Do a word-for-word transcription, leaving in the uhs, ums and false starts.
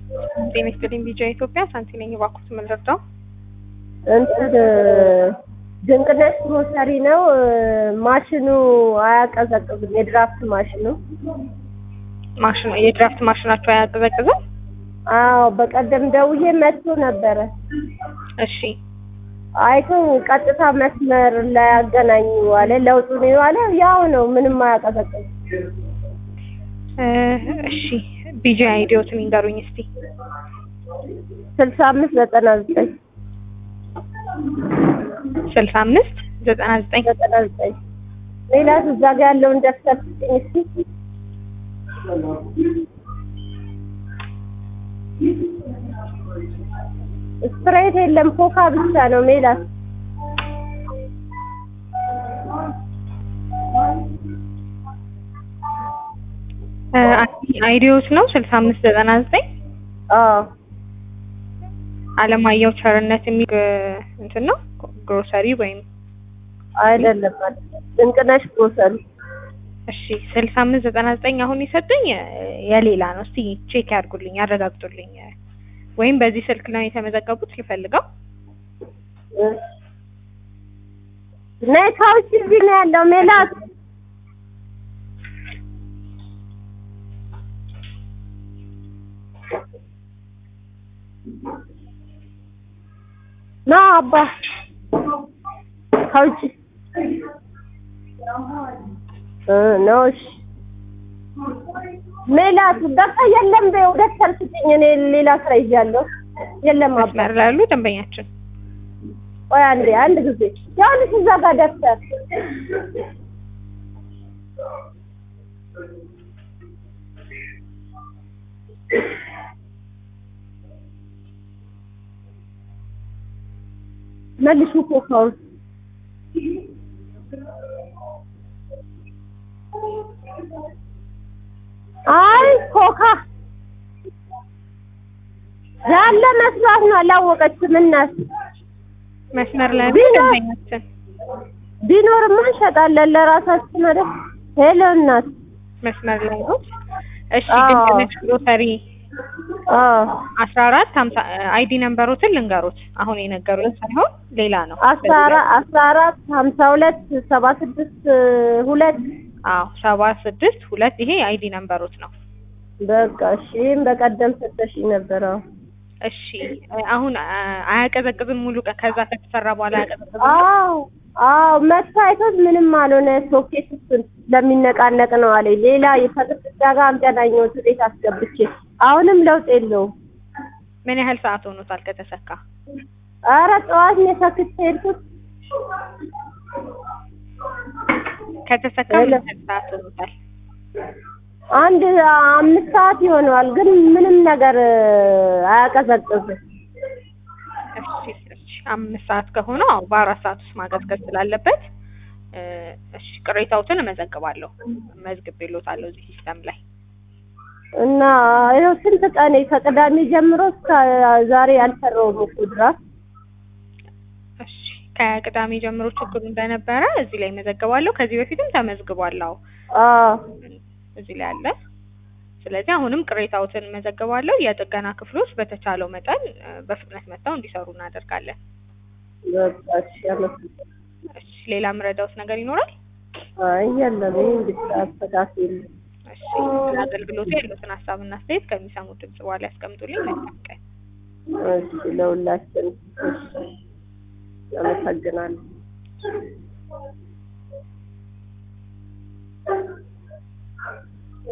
ጤና ይስጥልኝ ቢጃ ኢትዮጵያ ሳንቲ ነኝ። እባክዎት ምን ልርዳው? እንትን ድንቅነሽ ግሮሰሪ ነው። ማሽኑ አያቀዘቅዝም። የድራፍት ማሽኑ ማሽኑ የድራፍት ማሽናቸው አያቀዘቅዝም? አዎ በቀደም ደውዬ መጥቶ ነበረ። እሺ አይቶ ቀጥታ መስመር ላይ ያገናኙ አለ። ለውጡ ነው አለ። ያው ነው ምንም አያቀዘቅዝም። እሺ ቢጃ አይዲዎትን ይንገሩኝ እስቲ። ስልሳ አምስት ዘጠና ዘጠኝ ስልሳ አምስት ዘጠና ዘጠኝ ዘጠና ዘጠኝ ሌላ እዛ ጋር ያለውን ደፍተር ስጥኝ እስቲ። ስፕሬት የለም ኮካ ብቻ ነው ሜላት። አይዲዎት ነው ስልሳ አምስት ዘጠና ዘጠኝ አዎ አለማየሁ ቸርነት የሚል እንትን ነው ግሮሰሪ ወይም አይደለም ድንቅነሽ ግሮሰሪ። እሺ ስልሳ አምስት ዘጠና ዘጠኝ አሁን ይሰጡኝ የሌላ ነው። እስቲ ቼክ ያድርጉልኝ ያረጋግጡልኝ። ወይም በዚህ ስልክ ላይ የተመዘገቡት ልፈልገው። ነይ ካውጭ እዚህ ነው ያለው ሜላት። ና አባ ካውጭ እ ነውሽ ሜላት በቃ የለም በይ ወደ ተርፍኝ። እኔ ሌላ ስራ ይዣለሁ። የለም አባ መስመር ላይ ያሉ ደንበኛችን ቆይ አንዴ አንድ ጊዜ ያንስ እዛ ጋር ደፍተር መልሱ ኮካው አይ ኮካ ያለ መስራት ነው። አላወቀችም እናት መስመር ላይ ያሉ ደንበኛችን ቢኖርማ እንሸጣለን ለራሳችን አይደል? ሄሎ እናት መስመር ላይ ነው። እሺ ድንቅነሽ ግሮሰሪ አዎ አስራ አራት ሀምሳ አይዲ ነምበሮትን ልንገሩት። አሁን የነገሩኝ ሳይሆን ሌላ ነው። አስራ አራት ሀምሳ ሁለት ሰባ ስድስት ሁለት አዎ ሰባ ስድስት ሁለት ይሄ አይዲ ነምበሮት ነው። በቃ እሺ በቀደም ሰጠሽኝ ነበር። አዎ እሺ አሁን አያቀዘቅዝም ሙሉ ቀን ከዛ ከተሰራ በኋላ አያቀዘቅዝም? አዎ አዎ መታየቱት ምንም አልሆነ። ሶኬት ለሚነቃነቅ ነው አለ። ሌላ የፈጥጣ ጋር አገናኘሁት ቤት አስገብቼ አሁንም ለውጥ የለውም። ምን ያህል ሰዓት ሆኖታል ከተሰካ? ኧረ ጠዋት ነው ሰክቼ ሄድኩት። ከተሰካ ምን ያህል ሰዓት ሆኖታል? አንድ አምስት ሰዓት ይሆነዋል። ግን ምንም ነገር አያቀዘቅዝም። እሺ እሺ አምስት ሰዓት ከሆነ አዎ በአራት ሰዓት ውስጥ ማቀዝቀዝ ስላለበት እሺ ቅሬታዎትን እመዘግባለሁ። መዝግቤልዎታለሁ እዚህ ሲስተም ላይ እና ይኸው ስንት ቀን ከቅዳሜ ጀምሮ እስከ ዛሬ አልሰራሁም እኮ ድራፍት። እሺ ከቅዳሜ ጀምሮ ችግሩ እንደነበረ እዚህ ላይ መዘግባለሁ። ከዚህ በፊትም ተመዝግቧል። አዎ አዎ እዚህ ላይ አለ። ስለዚህ አሁንም ቅሬታዎትን መዘግባለሁ። የጥገና ክፍሎች በተቻለው መጠን በፍጥነት መጥተው እንዲሰሩ እናደርጋለን። በቃ እሺ አመሰግናለሁ። እሺ ሌላ ምረዳውት ነገር ይኖራል? አይ የለም እንግዲህ አስተካክል። እሺ አገልግሎቱ ያሉትን ሀሳብና አስተያየት ከሚሰሙት ድምጽ በኋላ ያስቀምጡልኝ። መልካም ቀን። እሺ ለሁላችን እሺ አመሰግናለሁ።